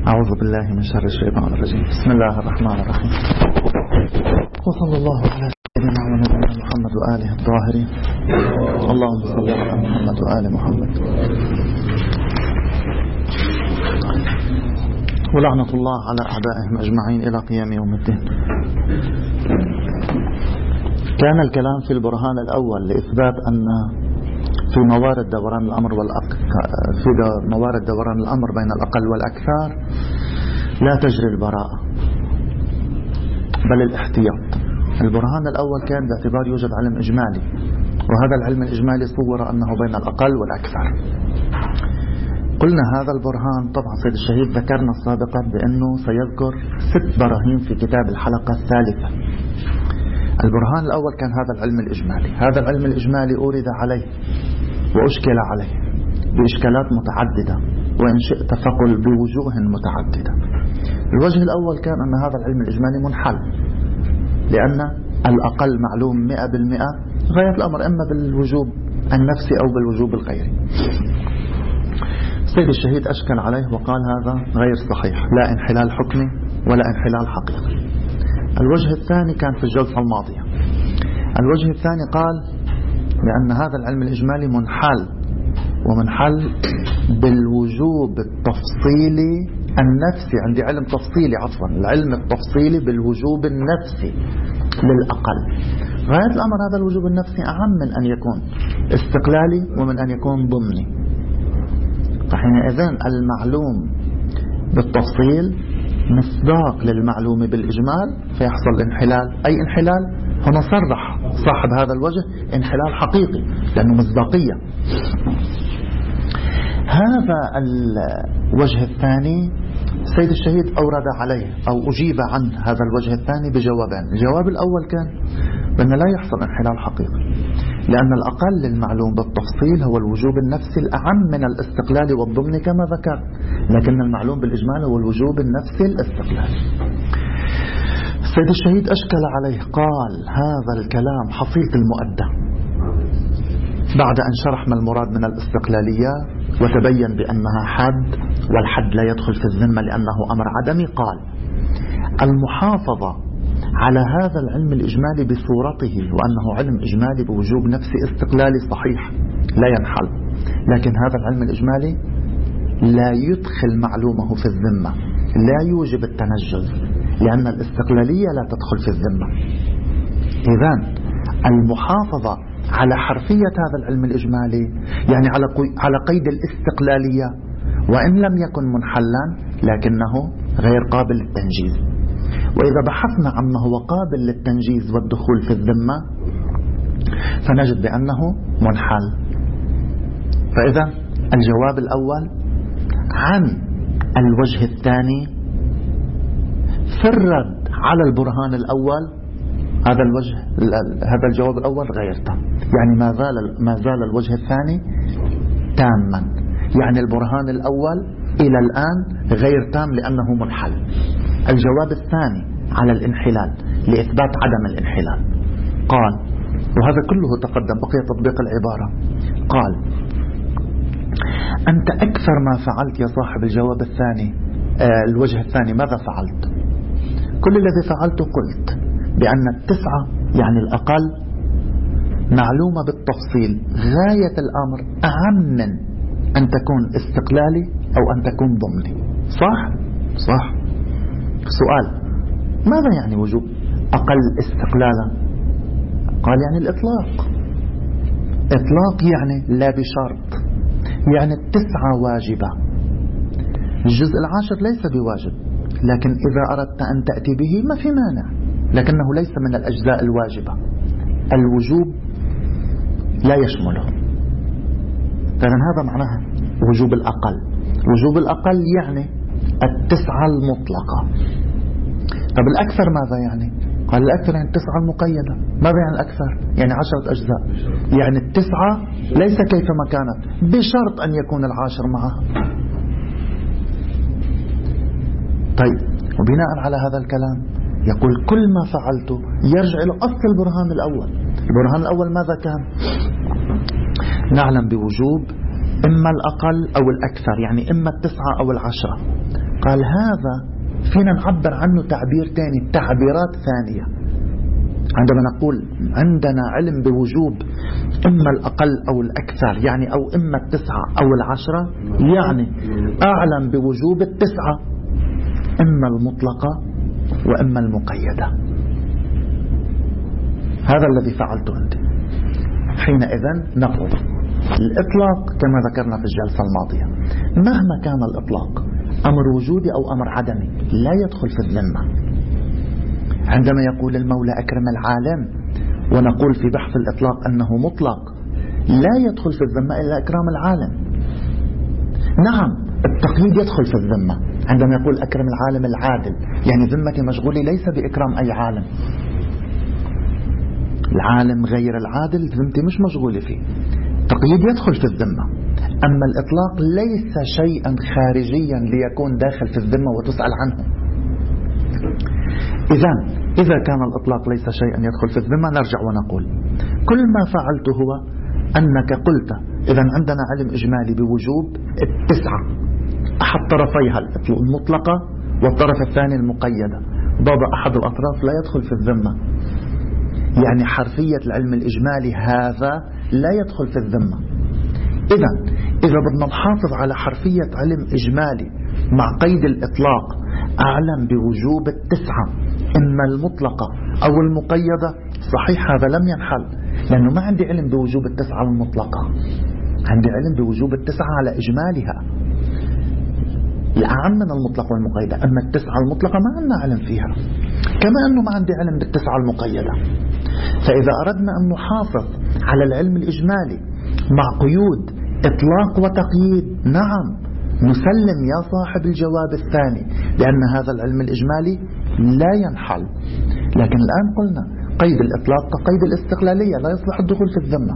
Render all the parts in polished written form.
أعوذ بالله من شر الشيطان الرجيم. بسم الله الرحمن الرحيم، وصلى الله على سيدنا ونبينا محمد وآله الطاهرين. اللهم صل على محمد وآل محمد. ولعنة الله على أعدائهم أجمعين إلى قيام يوم الدين. كان الكلام في البرهان الأول لإثبات أن في موارد دوران الأمر بين الأقل والأكثر لا تجري البراءة بل الاحتياط. البرهان الأول كان باعتبار يوجد علم إجمالي، وهذا العلم الإجمالي صور أنه بين الأقل والأكثر. قلنا هذا البرهان، طبعا سيد الشهيد ذكرنا سابقا بأنه سيذكر 6 براهين في كتاب الحلقة الثالثة. البرهان الأول كان هذا العلم الإجمالي. هذا العلم الإجمالي أورد عليه وأشكل عليه بإشكالات متعددة، وإن شئت فقل بوجوه متعددة. الوجه الأول كان أن هذا العلم الإجمالي منحل، لأن الأقل معلوم 100%، غاية الأمر إما بالوجوب النفسي أو بالوجوب الغيري. السيد الشهيد أشكل عليه وقال هذا غير صحيح، لا انحلال حكمي ولا انحلال حقيقي. الوجه الثاني كان في الجلسة الماضية. الوجه الثاني قال لأن هذا العلم الإجمالي ومنحل بالوجوب التفصيلي النفسي. عندي علم تفصيلي، العلم التفصيلي بالوجوب النفسي للأقل. غاية الأمر هذا الوجوب النفسي أعم من أن يكون استقلالي ومن أن يكون ضمني. فحينئذ المعلوم بالتفصيل مصداق للمعلوم بالإجمال، فيحصل انحلال. أي انحلال؟ هنا صرح صاحب هذا الوجه انحلال حقيقي لأنه مصداقية. هذا الوجه الثاني سيد الشهيد أورد عليه أو أجيب عن هذا الوجه الثاني بجوابين. الجواب الأول كان بأن لا يحصل انحلال حقيقي، لأن الأقل للمعلوم بالتفصيل هو الوجوب النفسي الأعم من الاستقلال والضمن كما ذكر، لكن المعلوم بالإجمال هو الوجوب النفسي الاستقلالي. السيد الشهيد أشكل عليه، قال هذا الكلام حصيلة المؤدى بعد أن شرح ما المراد من الاستقلالية وتبين بأنها حد، والحد لا يدخل في الذمة لأنه أمر عدمي. قال المحافظة على هذا العلم الإجمالي بصورته، وأنه علم إجمالي بوجوب نفسي استقلالي صحيح لا ينحل، لكن هذا العلم الإجمالي لا يدخل معلومه في الذمة، لا يوجب التنجز، لأن الاستقلالية لا تدخل في الذمة. إذن المحافظة على حرفية هذا العلم الإجمالي يعني على قيد الاستقلالية، وإن لم يكن منحلا لكنه غير قابل للتنجيز. وإذا بحثنا عما هو قابل للتنجيز والدخول في الذمة فنجد بأنه منحل. فإذا الجواب الأول عن الوجه الثاني في الرد على البرهان الأول، هذا الجواب الأول غير تام، يعني ما زال الوجه الثاني تاما، يعني البرهان الأول إلى الآن غير تام لأنه منحل. الجواب الثاني على الانحلال لإثبات عدم الانحلال قال، وهذا كله تقدم بقي تطبيق العبارة، قال أنت أكثر ما فعلت يا صاحب الجواب الثاني الوجه الثاني. ماذا فعلت؟ كل الذي فعلته قلت بأن 9 يعني الأقل معلومة بالتفصيل، غاية الأمر أهم من أن تكون استقلالي أو أن تكون ضمني. صح. سؤال، ماذا يعني وجوب أقل استقلالا؟ قال يعني الإطلاق. إطلاق يعني لا بشرط، يعني 9 واجبة، الجزء العاشر ليس بواجب، لكن إذا أردت أن تأتي به ما في مانع، لكنه ليس من الأجزاء الواجبة. الوجوب لا يشمله. فإذن هذا معناها وجوب الأقل. وجوب الأقل يعني 9 المطلقة. طب الأكثر ماذا يعني؟ قال الأكثر يعني 9 المقيدة. ماذا يعني الأكثر؟ يعني 10 أجزاء، يعني 9 ليس كيفما كانت، بشرط أن يكون العاشر معها. طيب، وبناء على هذا الكلام يقول كل ما فعلته يرجع إلى أصل البرهان الأول. البرهان الأول ماذا كان؟ نعلم بوجوب إما الأقل أو الأكثر، يعني إما 9 أو 10. قال هذا فينا نعبر عنه تعبير ثاني، تعبيرات ثانية. عندما نقول عندنا علم بوجوب إما الأقل أو الأكثر، يعني أو إما 9 أو 10، يعني أعلم بوجوب 9، إما المطلقة وإما المقيدة. هذا الذي فعلته أنت. حينئذ نقول الإطلاق كما ذكرنا في الجلسة الماضية، مهما كان الإطلاق أمر وجودي أو أمر عدمي لا يدخل في الذمة. عندما يقول المولى أكرم العالم ونقول في بحث الإطلاق أنه مطلق، لا يدخل في الذمة إلا إكرام العالم. نعم التقييد يدخل في الذمة، عندما يقول أكرم العالم العادل، يعني ذمتي مشغولي ليس بإكرام أي عالم، العالم غير العادل ذمتي مش مشغولي فيه. التقييد يدخل في الذمة، أما الإطلاق ليس شيئا خارجيا ليكون داخل في الذمة وتسأل عنه. إذا كان الإطلاق ليس شيئا يدخل في الذمة، نرجع ونقول كل ما فعلته هو أنك قلت إذا عندنا علم إجمالي بوجوب 9، أحد طرفيها المطلقة والطرف الثاني المقيدة، ضاد أحد الأطراف لا يدخل في الذمة، يعني حرفية العلم الإجمالي هذا لا يدخل في الذمة. إذا بدنا نحافظ على حرفية علم إجمالي مع قيد الإطلاق أعلم بوجوب 9 إما المطلقة أو المقيدة، صحيح هذا لم ينحل، لأنه ما عندي علم بوجوب 9 المطلقة، عندي علم بوجوب 9 على إجمالها الأعم من المطلق والمقيدة. أما 9 المطلقة ما عندنا علم فيها، كما أنه ما عندي علم بال9 المقيدة. فإذا أردنا أن نحافظ على العلم الإجمالي مع قيود إطلاق وتقييد، نعم نسلم يا صاحب الجواب الثاني، لأن هذا العلم الإجمالي لا ينحل. لكن الآن قلنا قيد الإطلاق كقيد الاستقلالية لا يصلح الدخول في الذمة.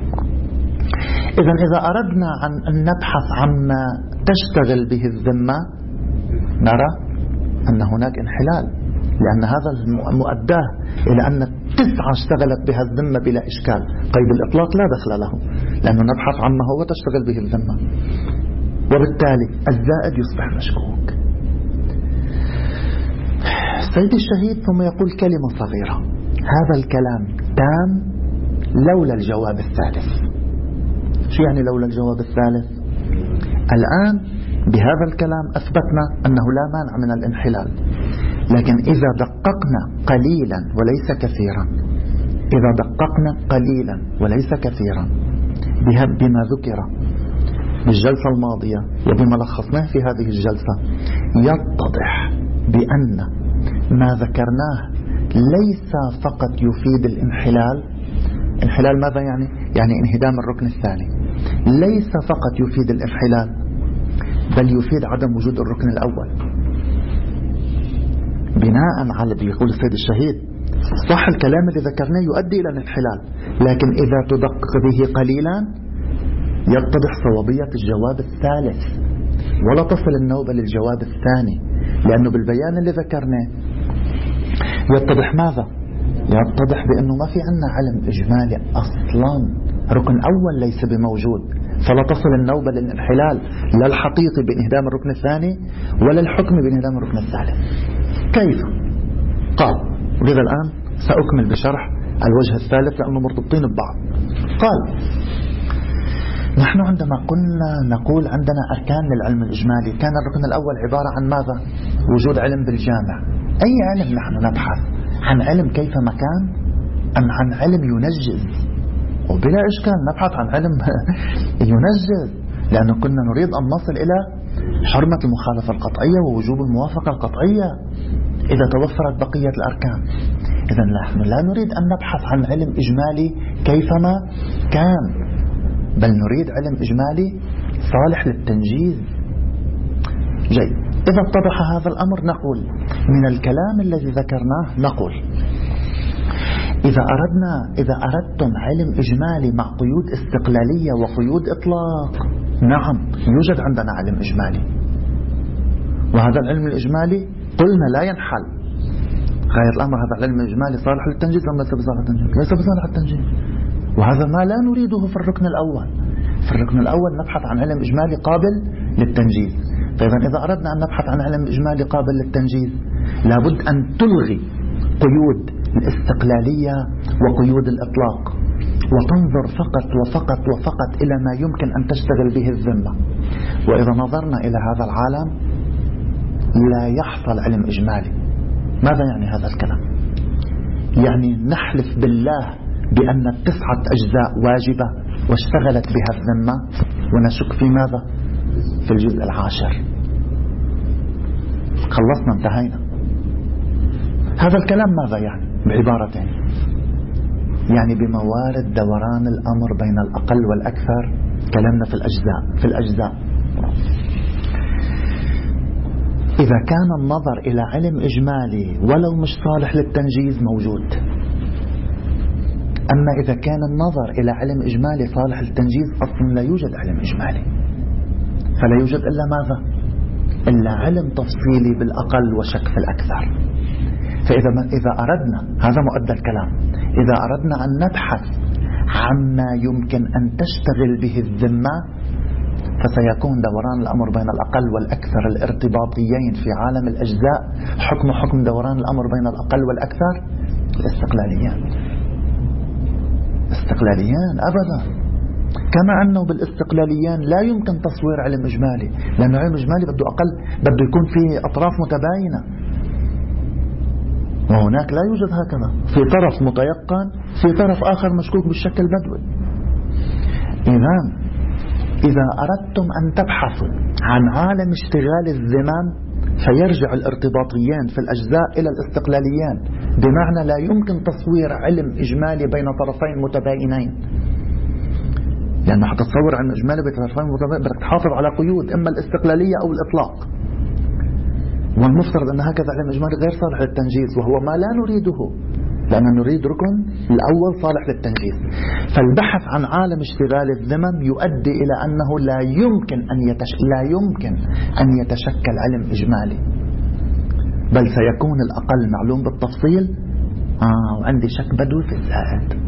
إذا أردنا أن نبحث عما تشتغل به الذمة، نرى أن هناك انحلال، لأن هذا مؤداه إلى أن 9 اشتغلت بها الذمة بلا إشكال، قيد الإطلاق لا دخل له، لأنه نبحث عما هو تشتغل به الذمة، وبالتالي الزائد يصبح مشكوك. سيد الشهيد ثم يقول كلمة صغيرة، هذا الكلام تام لولا الجواب الثالث. شو يعني لولا الجواب الثالث؟ الآن بهذا الكلام أثبتنا أنه لا مانع من الانحلال، لكن إذا دققنا قليلا وليس كثيرا، إذا دققنا قليلا وليس كثيرا بما ذكر بالجلسة الماضية وبما لخصناه في هذه الجلسة، يتضح بأن ما ذكرناه ليس فقط يفيد الانحلال. انحلال ماذا يعني؟ يعني انهدام الركن الثاني. ليس فقط يفيد الانحلال، بل يفيد عدم وجود الركن الأول. بناء على بيقول السيد الشهيد صح الكلام اللي ذكرناه يؤدي إلى الانحلال، لكن إذا تدقق به قليلا يتضح صوابية الجواب الثالث، ولا تصل النوبة للجواب الثاني، لأنه بالبيان اللي ذكرناه يتضح ماذا؟ يتضح بأنه ما في عنا علم إجمالي أصلا، ركن أول ليس بموجود، فلا تصل النوبة للانحلال لا الحقيقي بانهدام الركن الثاني ولا الحكم بانهدام الركن الثالث. كيف؟ قال، ولذا الآن سأكمل بشرح الوجه الثالث لأنه مرتبطين ببعض. قال نحن عندما قلنا نقول عندنا أركان للعلم الإجمالي، كان الركن الأول عبارة عن ماذا؟ وجود علم بالجامع. أي علم نحن نبحث؟ عن علم كيفما كان أم عن علم ينجز؟ وبلا إشكال نبحث عن علم ينجز، لأنه كنا نريد أن نصل إلى حرمة المخالفة القطعية ووجوب الموافقة القطعية إذا توفرت بقية الأركان. إذن نحن لا نريد أن نبحث عن علم إجمالي كيفما كان، بل نريد علم إجمالي صالح للتنجيز. جيد، إذا اتضح هذا الأمر نقول من الكلام الذي ذكرناه نقول إذا أردتم علم إجمالي مع قيود استقلالية وقيود إطلاق، نعم يوجد عندنا علم إجمالي، وهذا العلم الإجمالي قلنا لا ينحل. غاية الأمر هذا العلم الإجمالي صالح للتنجيز أم ليس بصالح للتنجيز؟ ليس بصالح للتنجيز، وهذا ما لا نريده في الركن الأول. في الركن الأول نبحث عن علم إجمالي قابل للتنجيز، فإذا إذا أردنا أن نبحث عن علم إجمالي قابل للتنجيز لابد أن تلغي قيود الاستقلالية وقيود الإطلاق، وتنظر فقط وفقط وفقط إلى ما يمكن أن تشتغل به الذمة. وإذا نظرنا إلى هذا العالم لا يحصل علم إجمالي. ماذا يعني هذا الكلام؟ يعني نحلف بالله بأن 9 أجزاء واجبة واشتغلت بها الذمة، ونشك في ماذا؟ في الجزء 10. خلصنا، انتهينا. هذا الكلام ماذا يعني؟ بعبارتين، يعني بموارد دوران الأمر بين الأقل والأكثر. كلامنا في الأجزاء. إذا كان النظر إلى علم إجمالي ولو مش صالح للتنجيز موجود، أما إذا كان النظر إلى علم إجمالي صالح للتنجيز أصلا لا يوجد علم إجمالي، فلا يوجد إلا ماذا؟ إلا علم تفصيلي بالأقل وشك في الأكثر. فإذا أردنا، هذا مؤدى الكلام، إذا أردنا أن نبحث عما يمكن أن تشتغل به الذمة فسيكون دوران الأمر بين الأقل والأكثر الارتباطيين في عالم الأجزاء حكم دوران الأمر بين الأقل والأكثر استقلاليان أبدا. كما أنه بالاستقلاليان لا يمكن تصوير علم إجمالي، لأن علم إجمالي بده يكون فيه أطراف متباينة، وهناك لا يوجد هكذا، في طرف متيقن في طرف آخر مشكوك بالشكل البدوي. إذا أردتم أن تبحثوا عن عالم اشتغال الذمم فيرجع الارتباطيان في الأجزاء إلى الاستقلاليان، بمعنى لا يمكن تصوير علم إجمالي بين طرفين متباينين، لأن حتى تصور علم إجمالي بين طرفين متباينين بدك تحافظ على قيود إما الاستقلالية أو الإطلاق، والمفترض أن هكذا علم إجمالي غير صالح للتنجيز، وهو ما لا نريده، لأن نريد ركن الأول صالح للتنجيز. فالبحث عن عالم اشتغال الذمم يؤدي إلى أنه لا يمكن أن يتشكل علم إجمالي، بل سيكون الأقل معلوم بالتفصيل وعندي شك بدوي في الزائد.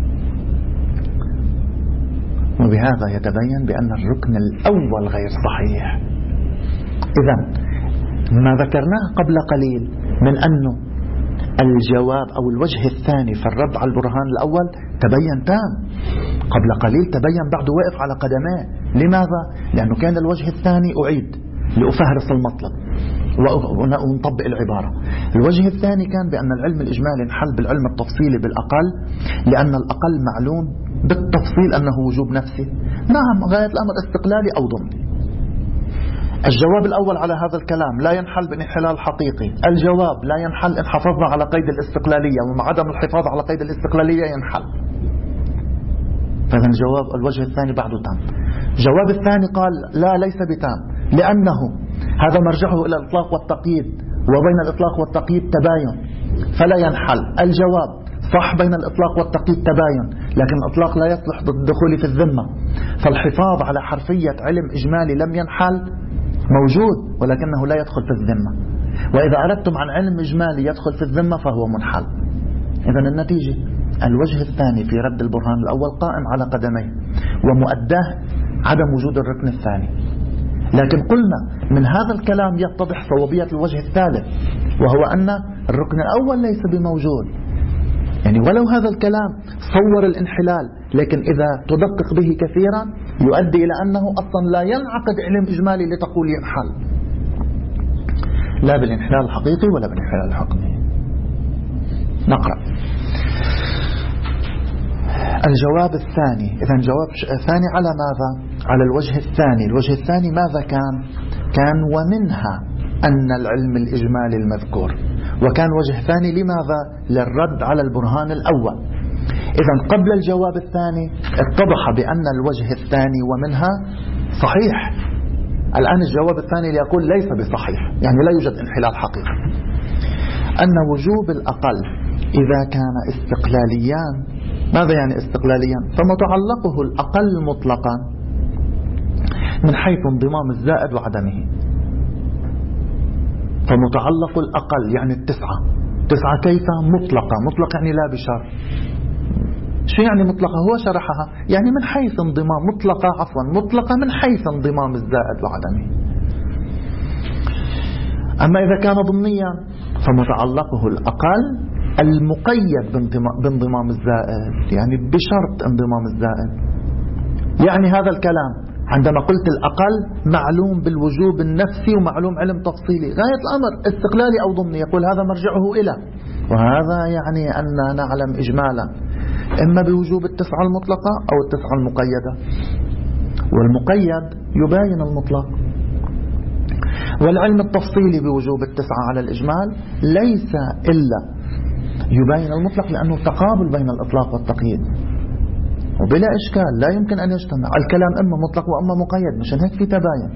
وبهذا يتبين بأن الركن الأول غير صحيح. إذن ما ذكرناه قبل قليل من أنه الجواب أو الوجه الثاني في الرد على البرهان الأول تبين تام، قبل قليل تبين بعد وقف على قدميه. لماذا؟ لأنه كان الوجه الثاني أعيد لأفهرس المطلب ونطبق العبارة. الوجه الثاني كان بأن العلم الإجمالي انحل بالعلم التفصيلي بالأقل، لأن الأقل معلوم بالتفصيل أنه وجوب نفسي. نعم، غاية الأمر استقلالي أو ضمني. الجواب الأول على هذا الكلام لا ينحل بانحلال حقيقي. الجواب لا ينحل إن حافظنا على قيد الاستقلالية، ومع عدم الحفاظ على قيد الاستقلالية ينحل. فإذا الوجه الثاني بعده تام. الجواب الثاني قال لا، ليس بتام، لأنه هذا مرجعه إلى الإطلاق والتقييد، وبين الإطلاق والتقييد تباين فلا ينحل. الجواب صح، بين الإطلاق والتقييد تباين، لكن الإطلاق لا يصلح للدخول في الذمة، فالحفاظ على حرفية علم إجمالي لم ينحل موجود ولكنه لا يدخل في الذمة. وإذا أردتم عن علم إجمالي يدخل في الذمة فهو منحل. إذن النتيجة الوجه الثاني في رد البرهان الأول قائم على قدميه، ومؤداه عدم وجود الركن الثاني. لكن قلنا من هذا الكلام يتضح صوابية الوجه الثالث، وهو أن الركن الأول ليس بموجود. يعني ولو هذا الكلام صور الانحلال، لكن إذا تدقق به كثيرا يؤدي إلى أنه أصلا لا ينعقد علم إجمالي لتقول ينحل، لا بالانحلال الحقيقي ولا بالانحلال الحكمي. نقرأ الجواب الثاني. إذن جواب الثاني على ماذا؟ على الوجه الثاني. الوجه الثاني ماذا كان ومنها أن العلم الإجمالي المذكور، وكان وجه ثاني لماذا؟ للرد على البرهان الأول. إذن قبل الجواب الثاني اتضح بأن الوجه الثاني ومنها صحيح. الآن الجواب الثاني ليقول ليس بصحيح، يعني لا يوجد انحلال حقيقي. أن وجوب الأقل إذا كان استقلاليان. ماذا يعني استقلاليان؟ فمتعلقه الأقل مطلقا من حيث انضمام الزائد وعدمه. فمتعلق الأقل يعني 9 كيف؟ مطلقة يعني لا بشرط. شو يعني مطلقة؟ هو شرحها، يعني من حيث انضمام مطلقة من حيث انضمام الزائد وعدمه. أما إذا كان ضمنيا فمتعلقه الأقل المقيد بانضمام الزائد، يعني بشرط انضمام الزائد. يعني هذا الكلام عندما قلت الأقل معلوم بالوجوب النفسي ومعلوم علم تفصيلي، غاية الأمر استقلالي أو ضمني، يقول هذا مرجعه إلى، وهذا يعني أن نعلم إجمالا إما بوجوب التسعة المطلقة أو التسعة المقيدة، والمقيد يباين المطلق. والعلم التفصيلي بوجوب التسعة على الإجمال ليس إلا يباين المطلق، لأنه تقابل بين الإطلاق والتقييد وبلا إشكال لا يمكن أن يجتمع الكلام إما مطلق وإما مقيد، مشان هيك في تباين.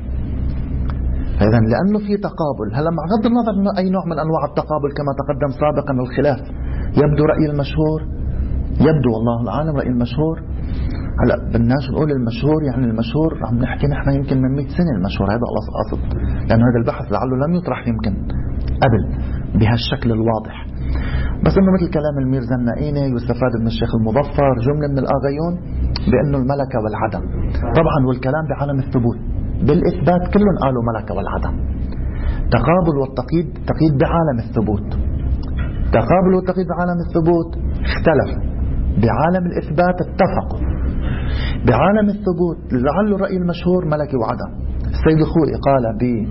فإذا لأنه في تقابل، هلا مع غض النظر أنه أي نوع من أنواع التقابل كما تقدم سابقا الخلاف، يبدو رأي المشهور، يبدو والله العالم رأي المشهور. هلا بدناش نقول المشهور، يعني المشهور عم نحكي نحن يمكن من 100 سنة المشهور، هذا قصد، لأن هذا البحث لعله لم يطرح يمكن قبل بهالشكل الواضح. بس انه مثل كلام الميرزا النائيني يستفاد من الشيخ المظفر جملة من الآغيون بأنه الملكة والعدم. طبعا والكلام بعالم الثبوت، بالإثبات كلهم قالوا ملكة والعدم. تقابل والتقييد، تقييد بعالم الثبوت، تقابل والتقييد بعالم الثبوت اختلف، بعالم الإثبات اتفقوا، بعالم الثبوت لعل الرأي المشهور ملكي وعدم. السيد الخوئي قال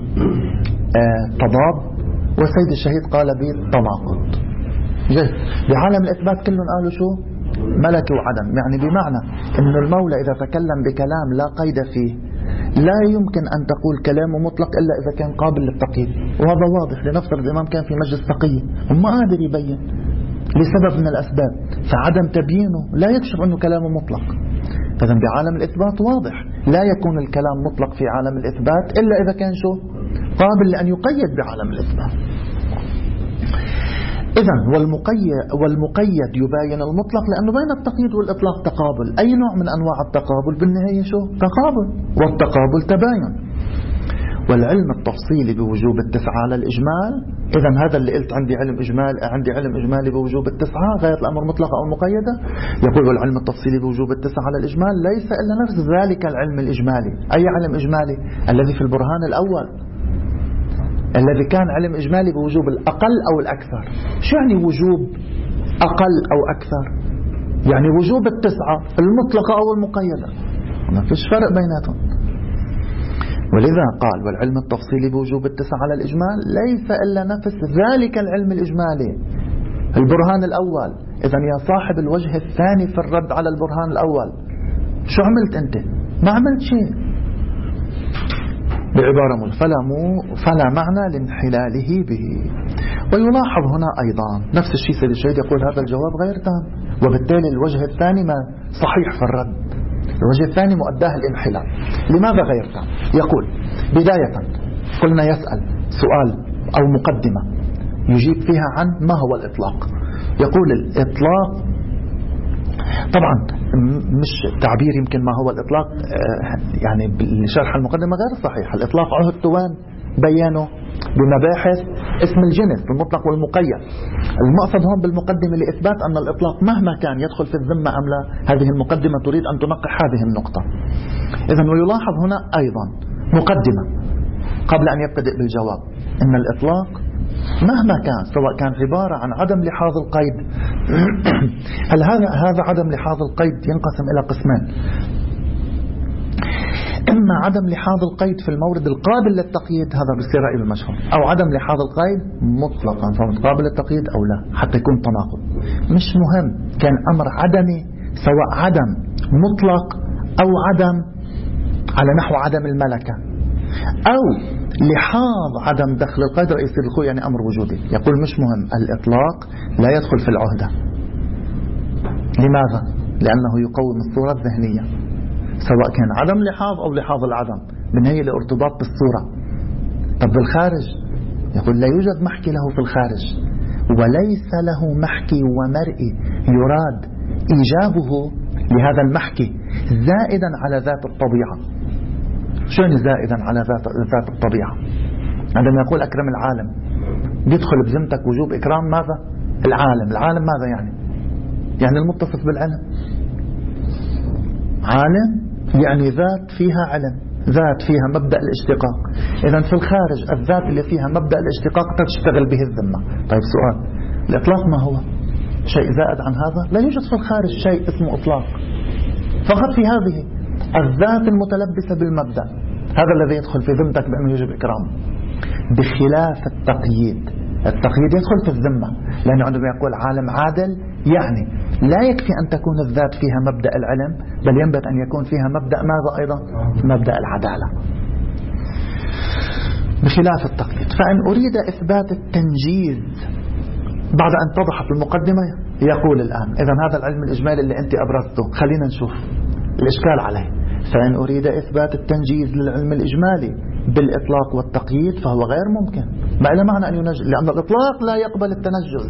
بتضاد، والسيد الشهيد قال بتناقض. بعالم الإثبات كلهم قالوا شو؟ ملكي وعدم، يعني بمعنى أن المولى إذا تكلم بكلام لا قيد فيه لا يمكن أن تقول كلامه مطلق إلا إذا كان قابل للتقييد، وهذا واضح. لنفترض الإمام كان في مجلس تقييد وما قادر يبين لسبب من الأسباب، فعدم تبيينه لا يكشف أنه كلامه مطلق. فإذا بعالم الإثبات واضح لا يكون الكلام مطلق في عالم الإثبات إلا إذا كان شو؟ قابل لأن يقيد بعالم الإثبات. إذن والمقيد يباين المطلق، لأنه بين التقييد والإطلاق تقابل. أي نوع من أنواع التقابل بالنهاية شو؟ تقابل، والتقابل تباين. والعلم التفصيلي بوجوب التسعة على الإجمال، إذن هذا اللي قلت عندي علم إجمالي بوجوب التسعة غاية الأمر مطلقة أو مقيدة، يقول والعلم التفصيلي بوجوب التسعة على الإجمال ليس إلا نفس ذلك العلم الإجمالي. أي علم إجمالي؟ الذي في البرهان الأول، الذي كان علم إجمالي بوجوب الأقل أو الأكثر. شو يعني وجوب أقل أو أكثر؟ يعني وجوب التسعة المطلقة أو المقيدة، ما فيش فرق بيناتهم. ولذا قال والعلم التفصيلي بوجوب التسعة على الإجمال ليس إلا نفس ذلك العلم الإجمالي البرهان الأول. إذن يا صاحب الوجه الثاني في الرد على البرهان الأول شو عملت أنت؟ ما عملت شيء. بعبارة فلا معنى لانحلاله به. ويلاحظ هنا أيضا نفس الشيء سيد الشهيد يقول هذا الجواب غير تام، وبالتالي الوجه الثاني ما صحيح في الرد، الوجه الثاني مؤداه الانحلال. لماذا غير تام؟ يقول بداية قلنا يسأل سؤال أو مقدمة يجيب فيها عن ما هو الإطلاق. يقول الإطلاق طبعا مش تعبير يمكن ما هو الإطلاق يعني بشرح المقدمة غير صحيح. الإطلاق عهد توان بيانه بمباحث اسم الجنس بالمطلق والمقيد. المقصد هون بالمقدمة لإثبات أن الإطلاق مهما كان يدخل في الذمة أم لا، هذه المقدمة تريد أن تنقح هذه النقطة. إذن ويلاحظ هنا أيضا مقدمة قبل أن يبتدئ بالجواب أن الإطلاق مهما كان، سواء كان عبارة عن عدم لحاظ القيد هل هذا عدم لحاظ القيد ينقسم إلى قسمين: إما عدم لحاظ القيد في المورد القابل للتقييد، هذا بصير رأي المشهور، أو عدم لحاظ القيد مطلقا فهو قابل للتقييد أو لا، حتى يكون تناقض. مش مهم كان أمر عدمي، سواء عدم مطلق أو عدم على نحو عدم الملكة، أو لحاظ عدم دخل القيد رئيس الخوء يعني أمر وجودي. يقول مش مهم، الإطلاق لا يدخل في العهدة. لماذا؟ لأنه يقوم الصورة الذهنية، سواء كان عدم لحاظ أو لحاظ العدم، بالنهاية لارتباط بالصورة. طب بالخارج يقول لا يوجد محكي له في الخارج، وليس له محكي ومرئي يراد إيجابه لهذا المحكي زائدا على ذات الطبيعة. شو يعني زائدا على ذات الطبيعة؟ عندما يقول أكرم العالم يدخل بذمتك وجوب إكرام ماذا؟ العالم ماذا يعني؟ يعني المتصف بالعلم. عالم يعني ذات فيها علم، ذات فيها مبدأ الاشتقاق، إذن في الخارج الذات اللي فيها مبدأ الاشتقاق تشتغل به الذمة. طيب سؤال، الإطلاق ما هو؟ شيء زائد عن هذا؟ لا يوجد في الخارج شيء اسمه إطلاق، فقط في هذه الذات المتلبسة بالمبدأ، هذا الذي يدخل في ذمتك بأنه يجب إكرامه، بخلاف التقييد. التقييد يدخل في الذمة، لأنه عندما يقول عالم عادل يعني لا يكفي أن تكون الذات فيها مبدأ العلم، بل ينبغي أن يكون فيها مبدأ ماذا أيضا؟ مبدأ العدالة، بخلاف التقييد. فإن أريد إثبات التنجيز بعد أن اتضحت المقدمة يقول الآن إذن هذا العلم الإجمالي اللي أنت أبرزته خلينا نشوف الإشكال عليه. فإن أريد إثبات التنجيز للعلم الإجمالي بالإطلاق والتقييد فهو غير ممكن، ما إلى معنى أن ينجز، لأن الإطلاق لا يقبل التنجز.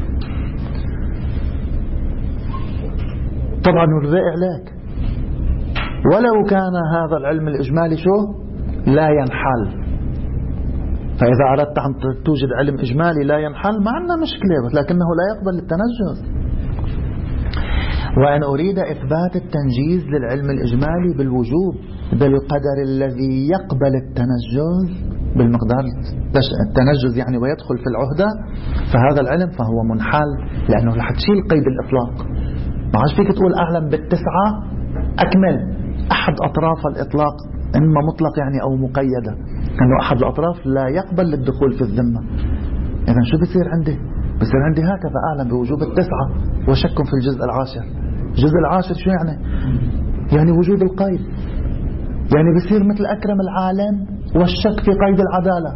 طبعا نرضي عليك ولو كان هذا العلم الإجمالي شو لا ينحل، فإذا أردت أن توجد علم إجمالي لا ينحل ما عندنا مشكلة، لكنه لا يقبل التنجز. وأن أريد إثبات التنجيز للعلم الإجمالي بالوجوب بالقدر الذي يقبل التنجز، بالمقدار التنجز يعني ويدخل في العهدة، فهذا العلم فهو منحل، لأنه رح تشيل قيد الإطلاق. ما عادش فيك تقول أعلم بالتسعة أكمل أحد أطراف الإطلاق، إما مطلق يعني أو مقيدة، أنه أحد الأطراف لا يقبل الدخول في الذمة. إذن شو بصير عندي؟ بصير عندي هكذا أعلم بوجوب التسعة وشك في الجزء العاشر. الجزء العاشر شو يعني؟ يعني وجود القيد، يعني بصير مثل أكرم العالم والشك في قيد العدالة.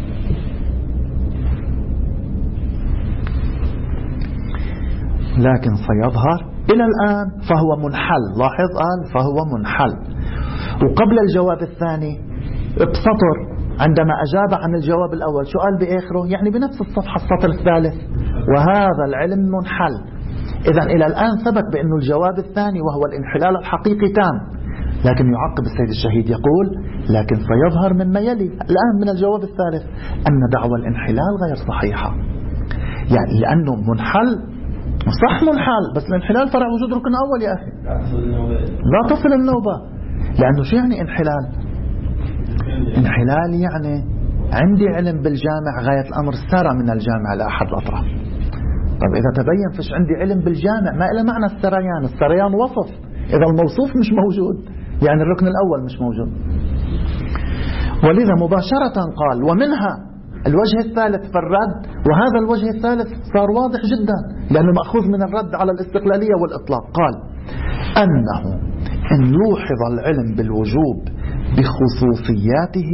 لكن سيظهر إلى الآن فهو منحل. لاحظ قال فهو منحل، وقبل الجواب الثاني بسطر عندما أجاب عن الجواب الأول شو قال بآخره؟ يعني بنفس الصفحة السطر الثالث وهذا العلم منحل. إذن إلى الآن ثبت بأن الجواب الثاني وهو الانحلال الحقيقي تام، لكن يعقب السيد الشهيد يقول لكن سيظهر مما يلي الآن من الجواب الثالث أن دعوى الانحلال غير صحيحة. يعني لأنه منحل صح منحل، بس الانحلال فرع وجود ركن أول يا أخي، لا تصل النوبة. لأنه شو يعني انحلال؟ انحلال يعني عندي علم بالجامع غاية الأمر سرى من الجامع لأحد الأطراف. طب إذا تبين فيش عندي علم بالجامع ما إلى معنى السريان. السريان وصف، إذا الموصوف مش موجود يعني الركن الأول مش موجود. ولذا مباشرة قال ومنها الوجه الثالث في الرد، وهذا الوجه الثالث صار واضح جدا لأنه مأخوذ من الرد على الاستقلالية والإطلاق. قال أنه إن لوحظ العلم بالوجوب بخصوصياته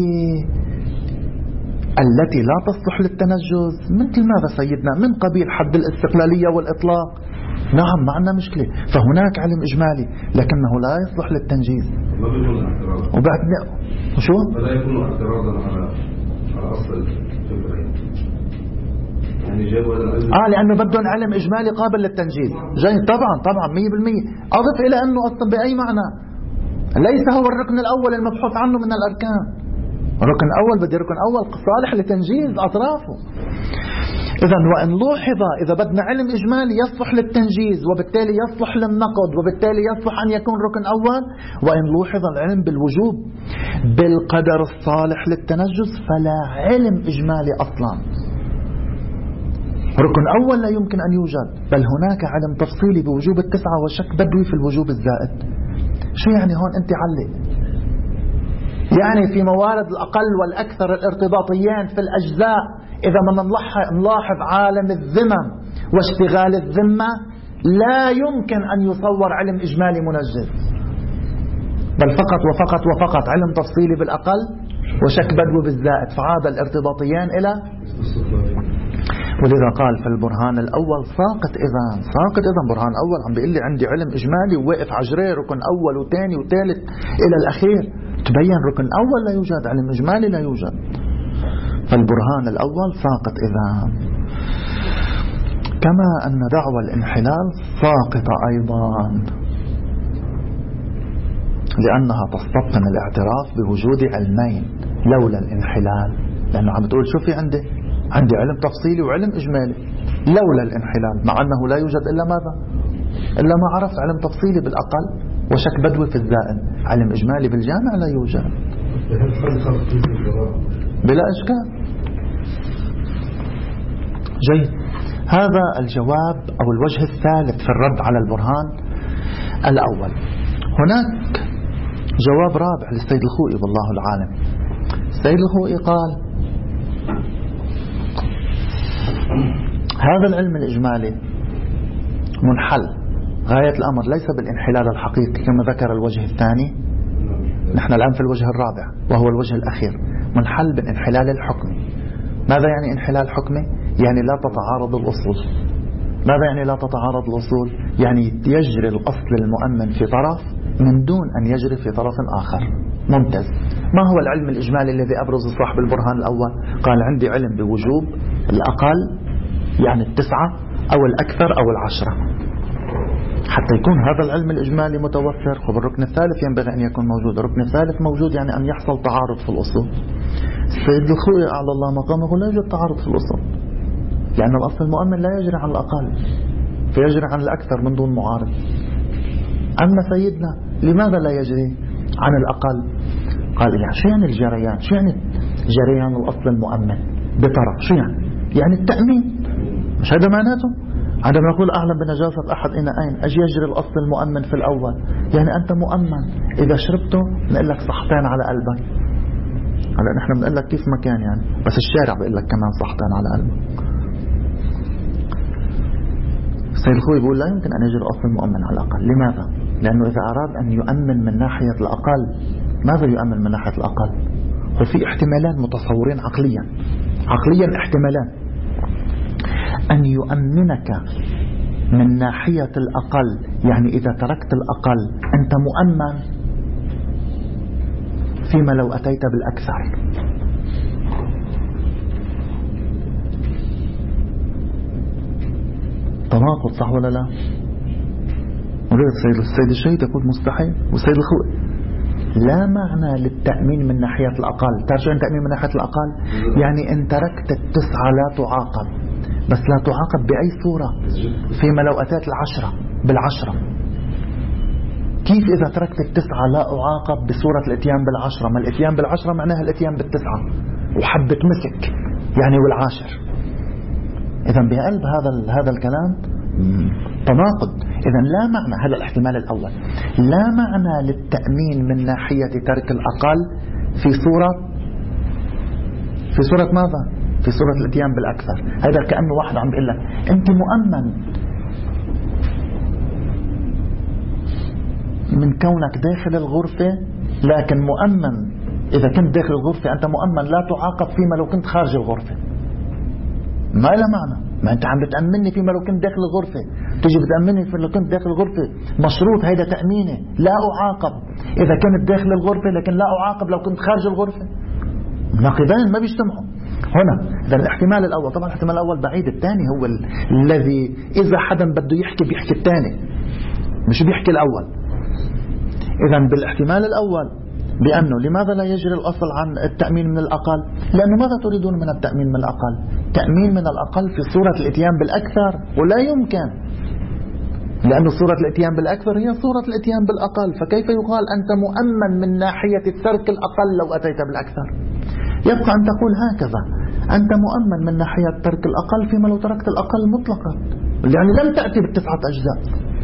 التي لا تصلح للتنجز، مثل ماذا سيدنا؟ من قبيل حد الاستقلالية والإطلاق، نعم ما عندنا مشكلة، فهناك علم إجمالي لكنه لا يصلح للتنجيز. وبعد شو؟ فلا يكون اعتراضا على أصل الفكرة، يعني جاب هذا العلم لأنه بدهم علم إجمالي قابل للتنجيز. جيد، طبعا 100%. أضف إلى أنه أصلا بأي معنى ليس هو الركن الأول المبحوث عنه من الأركان. الركن الأول بدي ركن أول صالح لتنجيز أطرافه. إذن وإن لوحظ إذا بدنا علم إجمالي يصلح للتنجيز وبالتالي يصلح للنقد وبالتالي يصلح أن يكون ركن أول، وإن لوحظ العلم بالوجوب بالقدر الصالح للتنجز فلا علم إجمالي أصلا. ركن أول لا يمكن أن يوجد، بل هناك علم تفصيلي بوجوب التسعة وشك بدوي في الوجوب الزائد. شو يعني هون أنت علق؟ يعني في موارد الأقل والأكثر الارتباطيين في الأجزاء إذا ما نلاحظ عالم الذمم واشتغال الذمة لا يمكن أن يصور علم إجمالي منجز، بل فقط علم تفصيلي بالأقل وشك بدوي بالزائد، فعاد الارتباطيين إلى. ولذا قال في البرهان الأول ساقط إذن برهان أول عم بيقول لي عندي علم إجمالي وواقف عجري ركن أول وثاني وثالث إلى الأخير، تبين ركن أول لا يوجد، علم إجمالي لا يوجد، فالبرهان الأول ساقط إذن. كما أن دعوى الانحلال ساقطة أيضا لأنها تستبطن الاعتراف بوجود علمين لولا الانحلال، لأنه عم بتقول شو في عندي علم تفصيلي وعلم إجمالي لولا الانحلال، مع أنه لا يوجد إلا ماذا؟ إلا ما عرفت علم تفصيلي بالأقل وشك بدوي في الزائد. علم إجمالي بالجامع لا يوجد بلا إشكال. جيد. هذا الجواب أو الوجه الثالث في الرد على البرهان الأول. هناك جواب رابع للسيد الخوئي والله العالم. السيد الخوئي قال هذا العلم الإجمالي منحل، غاية الأمر ليس بالانحلال الحقيقي كما ذكر الوجه الثاني. نحن الآن في الوجه الرابع وهو الوجه الأخير، منحل بالانحلال الحكمي. ماذا يعني انحلال حكمي؟ يعني لا تتعارض الأصول. ماذا يعني لا تتعارض الأصول؟ يعني يجري الأصل المؤمن في طرف من دون أن يجري في طرف آخر. ممتاز. ما هو العلم الإجمالي الذي أبرز صاحب البرهان الأول؟ قال عندي علم بوجوب الأقل، يعني 9 أو الأكثر أو 10. حتى يكون هذا العلم الإجمالي متوفر، وبالركن الثالث ينبغي أن يكون موجود. الركن الثالث موجود يعني أن يحصل تعارض في الأصول. السيد الخوئي أعلى الله مقامه لا يوجد تعارض في الأصول، لأن الأصل المؤمن لا يجري عن الأقل فيجري عن الأكثر من دون معارض. أما سيدنا لماذا لا يجري عن الأقل؟ قال يعني شو يعني الجريان؟ شو يعني جريان الأصل المؤمن بطرف؟ شو يعني التأمين. مش هذا معناته؟ عندما نقول أعلم بنجاسة أحد أين أجي يجري الأصل المؤمن في الأول، يعني أنت مؤمن إذا شربته نقول لك صحتين على قلبك. هلا نحن بنقول لك كيف ما كان يعني، بس الشارع بيقول لك كمان صحتين على قلبك. السيد الخوئي بيقول لا يمكن أن يجري الأصل المؤمن على الأقل. لماذا؟ لأنه إذا أراد أن يؤمن من ناحية الأقل، ماذا يؤمن من ناحية الأقل؟ وفي احتمالان متصورين عقليا احتمالان. أن يؤمنك من ناحية الأقل، يعني إذا تركت الأقل أنت مؤمن فيما لو أتيت بالأكثر. تناقض صح ولا لا؟ السيد الشهيد يقول مستحيل، والسيد الخوئي لا معنى للتأمين من ناحية الأقل. تعرف شو التأمين من ناحية الأقل؟ يعني إن تركت 9 لا تعاقب، بس لا تعاقب بأي صورة فيما لو أتيت 10 بالعشرة. كيف إذا تركت 9 لا أعاقب بصورة الاتيان 10؟ ما الاتيان 10 معناها الاتيان 9 وحبة مسك يعني والعاشر. إذا بقلب هذا الكلام تناقض. إذا لا معنى، هذا الاحتمال الأول، لا معنى للتأمين من ناحية ترك الأقل في صورة ماذا؟ في صورة الاتيان بالأكثر. هذا كأنه واحد عم بيقول لك أنت مؤمن من كونك داخل الغرفة، لكن مؤمن إذا كنت داخل الغرفة أنت مؤمن لا تعاقب فيما لو كنت خارج الغرفة. ما له معنى. ما أنت عم بتأمني فيما لو كنت داخل الغرفة، تيجي بتأمني فيما لو كنت داخل الغرفة، مشروط هيدا تأميني لا أعاقب إذا كنت داخل الغرفة، لكن لا أعاقب لو كنت خارج الغرفة. ناقضين ما بيجتمعوا هنا. إذا الاحتمال الأول، طبعا الاحتمال الأول بعيد، الثاني هو الذي إذا حدا بده يحكي بيحكي الثاني مش بيحكي الأول. إذا بالاحتمال الأول بأنه لماذا لا يجري الأصل عن التأمين من الأقل؟ لأنه ماذا تريدون من التأمين من الأقل؟ تأمين من الأقل في صورة الاتيان بالأكثر، ولا يمكن، لأن صورة الاتيان بالأكثر هي صورة الاتيان بالأقل. فكيف يقال أنت مؤمن من ناحية ترك الأقل لو أتيت بالأكثر؟ يبقى أن تقول هكذا أنت مؤمن من ناحية ترك الأقل فيما لو تركت الأقل مطلقا، يعني لم تأتي ب9 أجزاء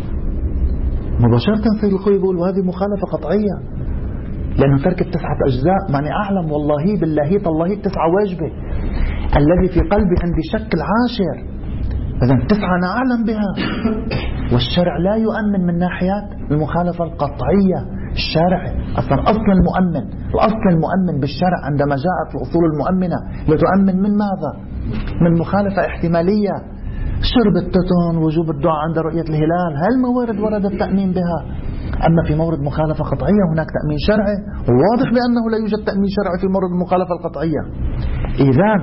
مباشرة. سيد الخوئي يقول وهذه مخالفة قطعية، لأنه ترك 9 أجزاء معني أعلم والله بالله تالله 9 واجبة، الذي في قلبي عندي شك 10. إذن 9 أنا أعلم بها، والشرع لا يؤمن من ناحية المخالفة القطعية. الشارع أصلا الأصل المؤمن بالشرع عندما جاءت الأصول المؤمنة لتؤمن من ماذا؟ من مخالفة احتمالية. شرب التتن، وجوب الدعاء عند رؤية الهلال، هالموارد ورد التأمين بها. أما في مورد مخالفة قطعية هناك تأمين شرعي، وواضح بأنه لا يوجد تأمين شرعي في مورد المخالفة القطعية. إذن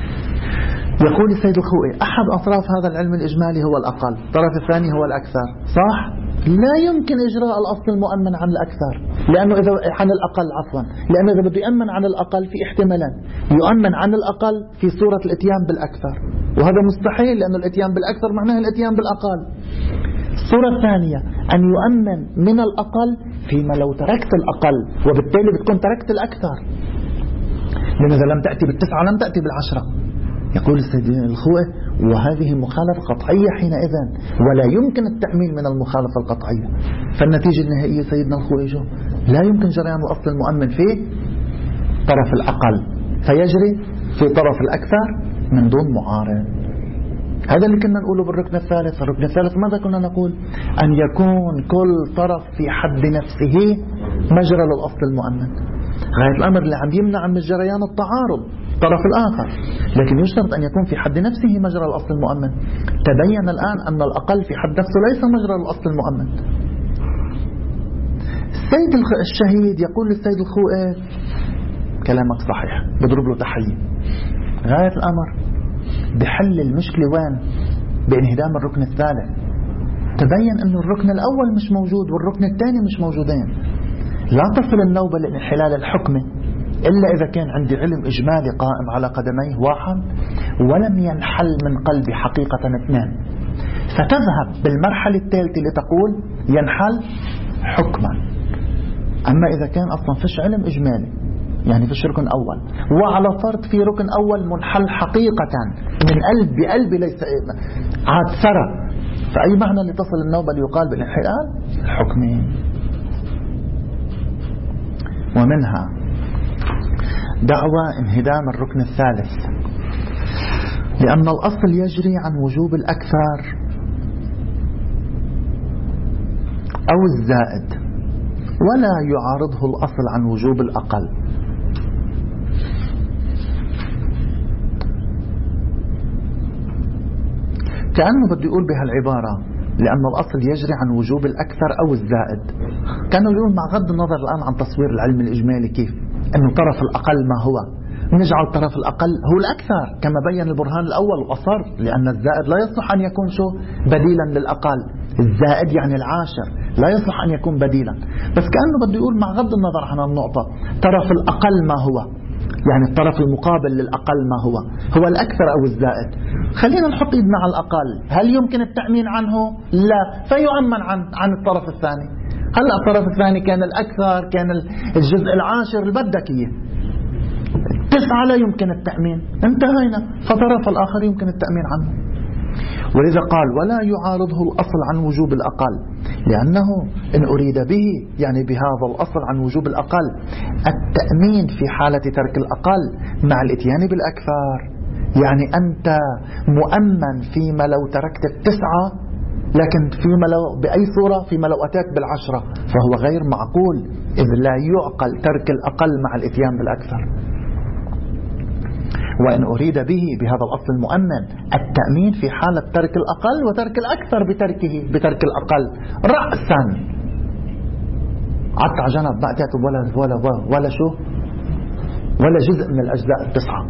يقول السيد الخوئي أحد أطراف هذا العلم الإجمالي هو الأقل، الطرف الثاني هو الأكثر. صح؟ لا يمكن إجراء الأصل المؤمن عن الأكثر، لأنه إذا عن الأقل لأنه إذا بده يؤمن عن الأقل في احتمالان، يؤمن عن الأقل في صورة الاتيان بالأكثر، وهذا مستحيل لأن الاتيان بالأكثر معناه الاتيان بالأقل. الصورة الثانية أن يؤمن من الأقل فيما لو تركت الأقل، وبالتالي بتكون تركت الأكثر، لأن إذا لم تأتي بالتسعة لم تأتي بالعشرة. يقول السيد الخوئي وهذه مخالفة قطعية حينئذ، ولا يمكن التأمين من المخالفة القطعية. فالنتيجة النهائية سيدنا الخوئي لا يمكن جريان الأصل المؤمن في طرف الأقل، فيجري في طرف الأكثر من دون معارض. هذا اللي كنا نقوله بالركن الثالث. الركن الثالث ماذا كنا نقول؟ أن يكون كل طرف في حد نفسه مجرى للأصل المؤمن. غاية الأمر اللي عم يمنع من جريان التعارض الطرف الآخر، لكن يشترط أن يكون في حد نفسه مجرى الأصل المؤمن. تبين الآن أن الأقل في حد نفسه ليس مجرى الأصل المؤمن. السيد الشهيد يقول للسيد الخوئي كلامك صحيح، بضرب له تحية. غاية الأمر بحل المشكلة وين؟ بانهدام الركن الثالث. تبين أن الركن الأول مش موجود والركن الثاني مش موجودين. لا تصل النوبة لانحلال الحكم إلا إذا كان عندي علم إجمالي قائم على قدميه واحد، ولم ينحل من قلبي حقيقة اثنان. فتذهب بالمرحلة الثالثة لتقول ينحل حكما. أما إذا كان أصلا فيش علم إجمالي، يعني فيش ركن أول، وعلى فرض في ركن أول منحل حقيقة من قلب بقلب ليس عاد ثرى، فأي معنى لتصل النوبة ليقال بالانحلال الحكمي. ومنها دعوى انهدام الركن الثالث لأن الأصل يجري عن وجوب الأكثر أو الزائد، ولا يعارضه الأصل عن وجوب الأقل. كأنه بده يقول بها العبارة لأن الأصل يجري عن وجوب الأكثر أو الزائد، كانوا يقول مع غض النظر الآن عن تصوير العلم الإجمالي كيف أنه طرف الأقل ما هو، نجعل طرف الأقل هو الأكثر كما بين البرهان الأول وأصر، لأن الزائد لا يصلح أن يكون بديلا للأقل. الزائد يعني العاشر لا يصلح أن يكون بديلا، بس كأنه بده يقول مع غض النظر عن النقطة طرف الأقل ما هو، يعني الطرف المقابل للأقل ما هو الأكثر أو الزائد. خلينا نحط إيدنا على الأقل، هل يمكن التأمين عنه؟ لا، فيؤمن عن الطرف الثاني. هلأ الطرف الثاني كان الأكثر، كان الجزء العاشر اللي بدك إياه، 9 لا يمكن التأمين، انتهينا، فطرف الآخر يمكن التأمين عنه. ولذا قال ولا يعارضه الأصل عن وجوب الأقل، لأنه إن أريد به يعني بهذا الأصل عن وجوب الأقل التأمين في حالة ترك الأقل مع الاتيان بالأكثر. يعني أنت مؤمن فيما لو تركت 9، لكن فيما لو بأي صورة فيما لو أتيت 10، فهو غير معقول، إذ لا يعقل ترك الأقل مع الاتيان بالأكثر. وإن أريد به بهذا الأصل المؤمن التأمين في حالة ترك الأقل وترك الأكثر بترك الأقل رأسا، عدت على جنب ما أتيت ولا جزء من الأجزاء 9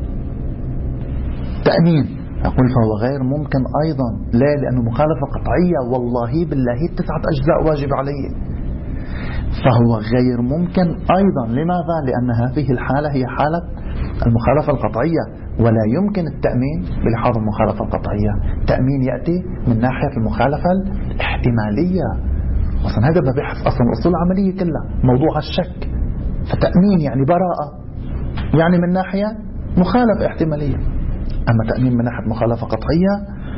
تأمين. أقول فهو غير ممكن أيضا. لا، لأنه مخالفة قطعية، والله بالله 9 أجزاء واجب عليه، فهو غير ممكن أيضا. لماذا؟ لأن هذه الحالة هي حالة المخالفة القطعية، ولا يمكن التأمين بلحاظ المخالفة القطعية. التأمين يأتي من ناحية المخالفة الاحتمالية، أصلا هذا مبحث أصلا الأصول العملية كلها موضوع الشك. فتأمين يعني براءة، يعني من ناحية مخالفة احتمالية. أما تأمين من ناحية مخالفة قطعية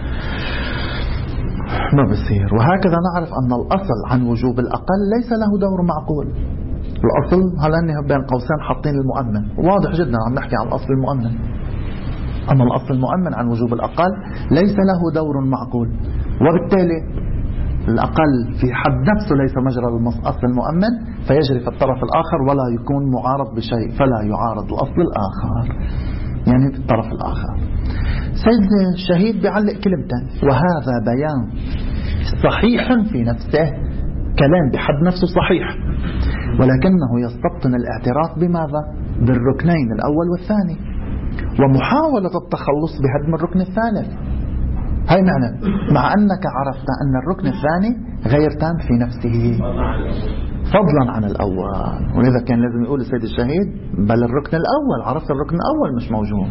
ما بصير. وهكذا نعرف أن الأصل عن وجوب الأقل ليس له دور معقول. الأصل هلأنه بين قوسين حاطين المؤمن، واضح جدا عم نحكي عن الأصل المؤمن. أما الأصل المؤمن عن وجوب الأقل ليس له دور معقول، وبالتالي الأقل في حد نفسه ليس مجرى الأصل المؤمن، فيجري في الطرف الآخر ولا يكون معارض بشيء، فلا يعارض الأصل الآخر، يعني في الطرف الآخر. سيد الشهيد بيعلق كلمتين، وهذا بيان صحيح في نفسه، كلام بحد نفسه صحيح، ولكنه يستبطن الاعتراف بماذا؟ بالركنين الأول والثاني، ومحاولة التخلص بهدم الركن الثالث. هاي معنى مع أنك عرفت أن الركن الثاني غير تام في نفسه فضلا عن الأول. ولذا كان لازم يقول السيد الشهيد بل الركن الأول، عرفت الركن الأول مش موجود.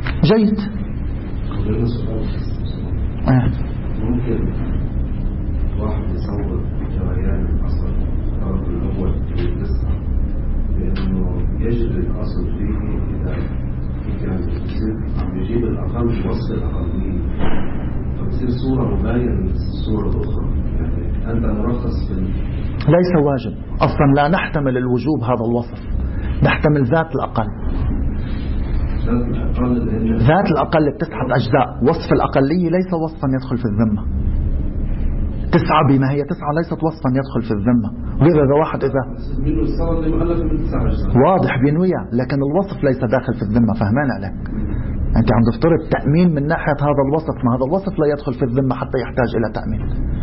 جيد. ممكن واحد يصور جريان الأصل الطرف الأول في التسعة لأنه يجري الأصل فيه إذا كان يصير عم يجيب الأقل بوصف الأقلية فبصير صورة مباينة من الصورة الأخرى. يعني أنت مرخص في ليس واجب أصلا، لا نحتمل الوجوب هذا الوصف، نحتمل ذات الأقل. ذات الأقل بتسعة أجزاء، وصف الأقلية ليس وصفا يدخل في الذمة. 9 بما هي 9 ليست وصفا يدخل في الذمة. غير إذا واحد إذا واضح بينوية، لكن الوصف ليس داخل في الذمة. فهمان عليك؟ أنت عم تفترض تأمين من ناحية هذا الوصف، ما هذا الوصف لا يدخل في الذمة حتى يحتاج إلى تأمين.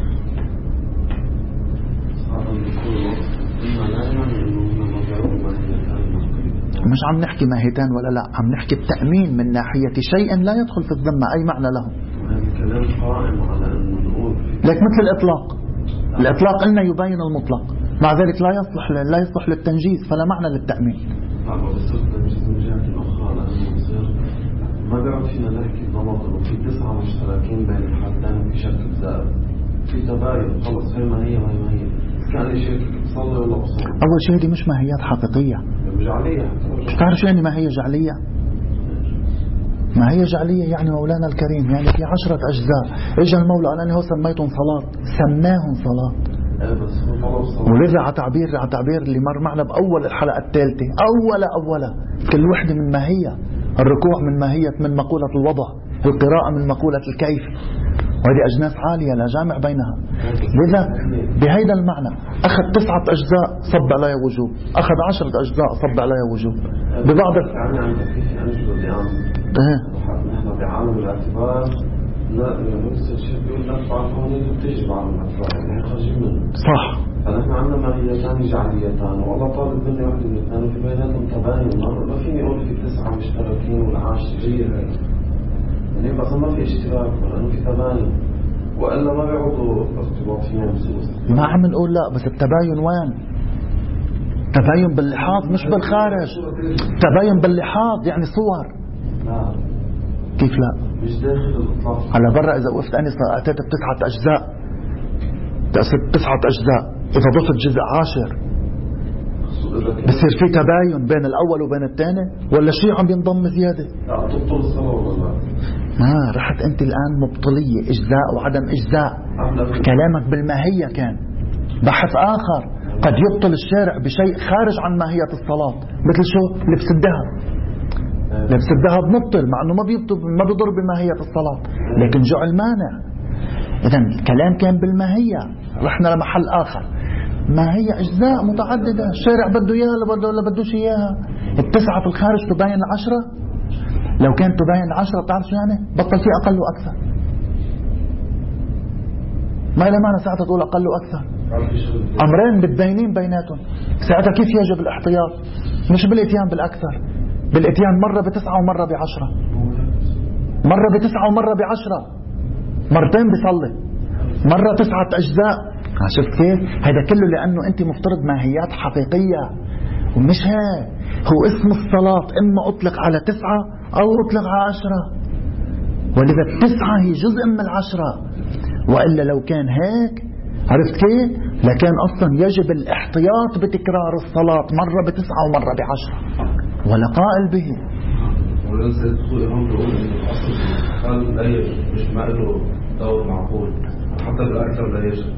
مش عم نحكي ماهيتان ولا لا، عم نحكي التأمين من ناحية شيء لا يدخل في الذمة. أي معنى له؟ الكلام قائم على أن نقول لك مثل الإطلاق. الإطلاق قلنا يبين المطلق، مع ذلك لا يصلح للتنجيز، فلا معنى للتأمين. ما بيعرف فينا نحكي بنظر وفي 9 مشتركين بين الحالتين بشكل زائد، في تباين خلص هي ما هي كان شيء بصلي ولا بصلي. أول شيء دي مش ماهيات حقيقية. جعلية. تعرف شو يعني ماهية جعلية؟ ماهية جعلية يعني مولانا الكريم يعني في 10 أجزاء، إجا المولى قال أنا هو سميتهم صلاة، سماهم صلاة. ولذا على تعبير اللي مر معنا بأول الحلقة الثالثة، أولا كل وحدة من ماهية. الركوع من ماهية من مقولة الوضع، القراءة من مقولة الكيف، وهذه أجناس عالية لا جامع بينها. لذا بهيدا المعنى أخذ 9 أجزاء صب عليها وجوب، أخذ 10 أجزاء صب عليها وجوب. ببعض نحن بعالم الاعتبار لا نفس الشيء بيقول نرفع القوانين وتجب على الاعتبار يعني خارجين منه. صح. فنحن عندنا ماهيتان جعليتان، والله طالب مني واحدة من الاثنين وفي بيناتهم تباين. ما فيني أقول في 9 مشتركين وال10 يعني بس ما في اشتراك لأنه في تباين، وإلا ما بيعودوا ارتباطيين بسوس. ما عم نقول لا، بس التباين وين؟ تباين باللحاظ مش بالخارج. تباين باللحاظ يعني صور. لا كيف لا؟ مش داخل الإطلاق. على برا إذا وقفت أنا أتيت ب9 أجزاء، تقصد 9 أجزاء، إذا ضفت جزء 10 بصير في تباين بين الأول وبين الثاني، ولا شيء عم ينضم زيادة؟ لا تبطل الصلاة ولا لا؟ رحت أنت الآن مبطلية، إجزاء وعدم إجزاء. كلامك بالماهية كان بحث آخر. قد يبطل الشارع بشيء خارج عن ماهية الصلاة، مثل شو؟ لبس الذهب. لبس الذهب مبطل مع أنه ما بيضر بماهية الصلاة، لكن جعل مانع. إذن الكلام كان بالماهية، رحنا لمحل آخر. ماهية أجزاء متعددة، الشارع بده إياها ولا بدوش إياها. 9 في الخارج تباين 10. لو كانت تباين 10 بتعرف شو يعني؟ بطل فيه أقل وأكثر. ما إلى معنى ساعتها تقول أقل وأكثر. أمرين بتبينين بيناتهم. ساعتها كيف يجب الاحتياط؟ مش بالإتيان بالأكثر، بالإتيان مرة ب9 ومرة ب10، مرة ب9 ومرة ب10، مرتين بيصلي، مرة 9 أجزاء. شفت كيف؟ هذا كله لأنه أنت مفترض ماهيات حقيقية، ومش هيك. هو اسم الصلاة إما أطلق على 9 أو أطلق على 10، ولذا 9 هي جزء من 10. وإلا لو كان هيك عرفت كيف؟ لكان أصلا يجب الاحتياط بتكرار الصلاة مرة ب9 ومرة ب10، ولا قائل به. ولنسى الدخول هم بيقول إن الأصل قال لا يجب، مش ما له دور معقول، حتى بالأكثر لا يجب.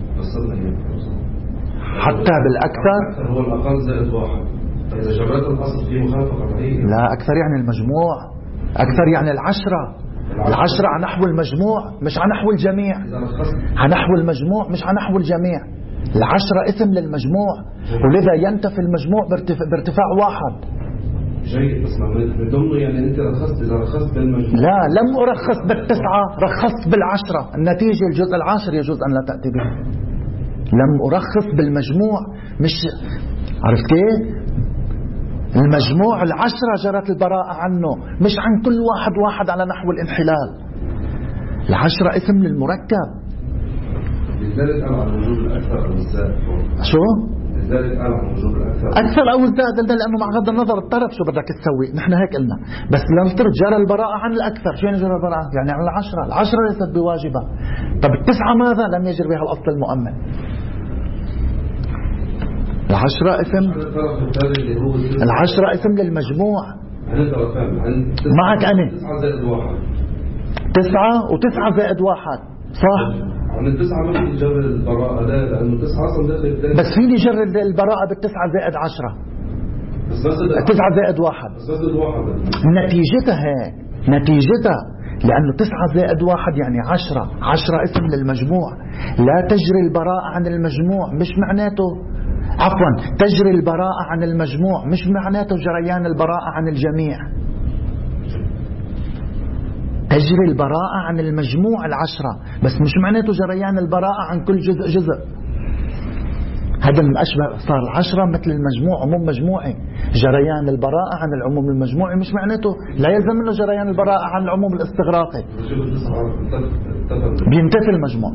حتى بالأكثر هو الأقل زائد 1. فإذا جبرت الأصل فيه مخالفة قطعية. لا، أكثر يعني المجموع، أكثر يعني 10. 10 على نحو المجموع مش على نحو الجميع، على نحو المجموع مش على نحو الجميع. 10 اسم للمجموع، ولذا ينتفي المجموع بارتفاع 1. جيد، بس من ضمنه يعني أنت إذا رخصت بالمجموع. لا، لم أرخص ب9، رخصت بال10. النتيجة الجزء 10 يجوز أن لا تأتي به. لم أرخص بالمجموع، مش عرفت كيف؟ المجموع 10 جرت البراءة عنه، مش عن كل واحد على نحو الانحلال. 10 اسم للمركب. لذلك أنا على وجود الأكثر والزائد. شو؟ لذلك قال عن وجوب الأكثر أكثر أو زائد، لأنه مع غض النظر الطرف شو بدك تسوي، نحن هيك قلنا. بس لنفترض جرى البراءة عن الأكثر، شو يعني جرى البراءة؟ يعني عن العشرة ليست بواجبة. طب التسعة ماذا؟ لم يجر بها الأصل المؤمن. العشرة اسم للمجموع. معك أنا 9 و9 زائد 1 صح؟ عن التسعة ما في جر البراءة، لا لأنه 9 أصلا داخل بس فيني جر البراءة بالتسعة زائد 10 9 زائد 1 نتيجتها لأنه 9 زائد 1 يعني 10 اسم للمجموع. لا تجري البراءة عن المجموع، مش معناته عفوا تجري البراءة عن المجموع مش معناته جريان البراءة عن الجميع. تجري البراءة عن المجموع 10 بس مش معناته جريان البراءة عن كل جزء. هذا من أشبه، صار 10 مثل المجموع عموم مجموعي. جريان البراءة عن العموم المجموعي مش معناته لا يلزم منه جريان البراءة عن العموم الاستغراقي، بينتفي المجموع.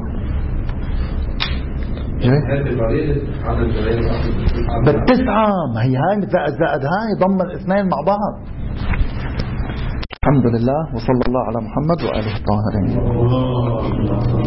بالتسعة ما هي هاي زائد هاي ضم الاثنين مع بعض. الحمد لله وصلى الله على محمد وآله الطاهرين.